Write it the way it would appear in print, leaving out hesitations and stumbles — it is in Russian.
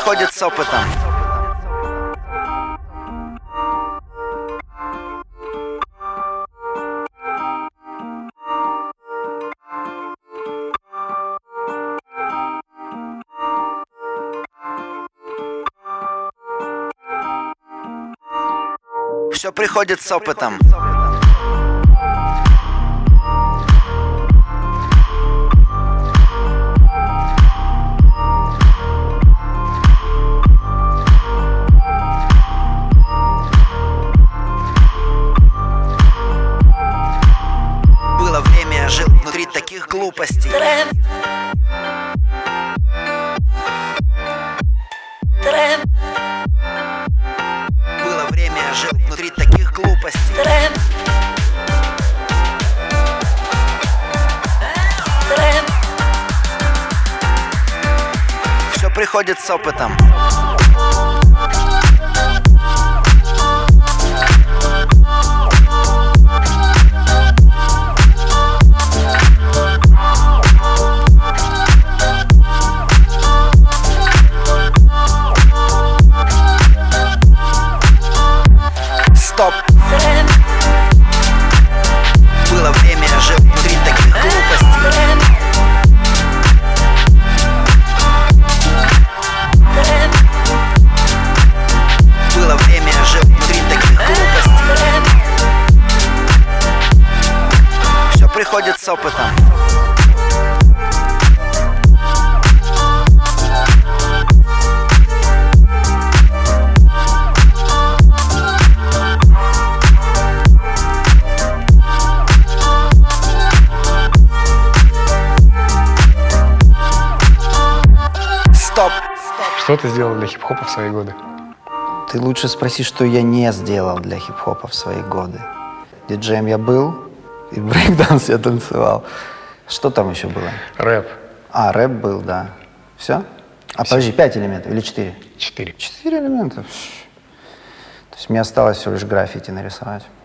приходит с опытом. Все приходит с опытом. Было время, я жил внутри таких глупостей. Было время, я жил внутри таких глупостей. Все приходит с опытом. Стоп. Было время, я жил внутри таких глупостей. Было время, я жил внутри таких глупостей. Все приходит с опытом. Стоп. Что ты сделал для хип-хопа в свои годы? Ты лучше спроси, что я не сделал для хип-хопа в свои годы. Диджеем я был, и брейкданс я танцевал. Что там еще было? Рэп. А, рэп был, да. Все? А подожди, 5 элементов или 4? 4. 4 элемента. То есть мне осталось всего лишь граффити нарисовать.